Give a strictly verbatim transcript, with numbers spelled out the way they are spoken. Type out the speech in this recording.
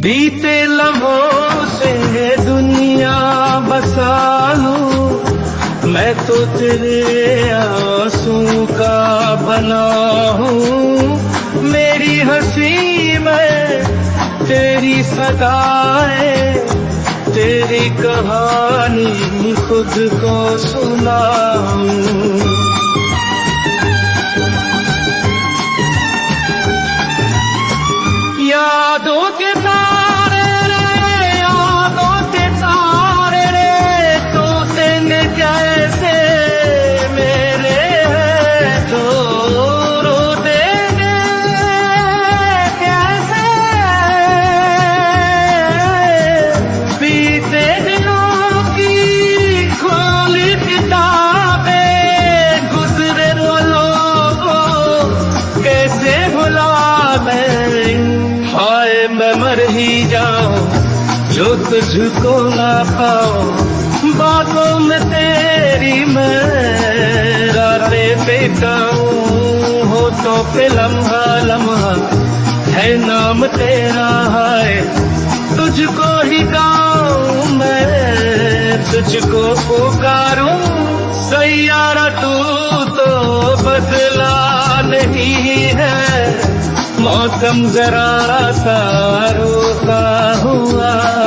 बीते लम्हों से दुनिया बसा लूं, मैं तो तेरे आंसू का बना हूँ। मेरी हंसी में तेरी सदाएं, तेरी कहानी खुद को सुनाऊं। यादों के तारे रे, यादों के तारे रे, तोते ने कैसे मेरे हैं तो रो देंगे कैसे। बीते दिनों की खोली किताबें, गुजरे रोलों को कैसे भुला मैं। हाय मैं मर ही जाऊं जो तुझको ना पाऊं, बातों में तेरी मैं रातें बिताऊं। होठों पे लम्हा लम्हा है नाम तेरा, है तुझको ही गाऊं मैं, तुझको पुकारूं। सैयारा तू तो बदला नहीं है, मौसम जरा सा रोता हुआ